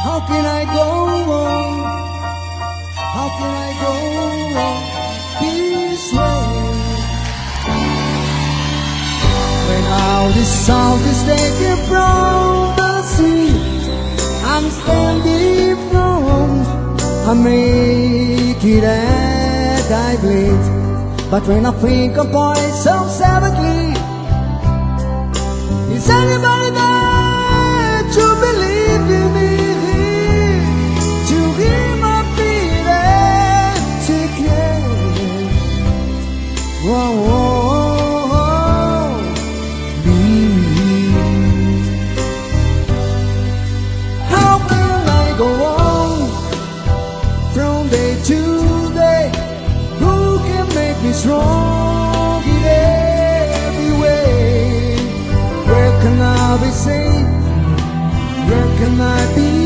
How can I go on? How can I go on this way? When all the salt is taken from the sea, I'm standing firm. I make it and I bleed. But when I think of points of 70, is anybody there to believe in me? To hear my feelings again? Whoa, whoa, whoa, me. How can I go on from day to day? Who can make me strong in every way? Where can I be safe? Where can I be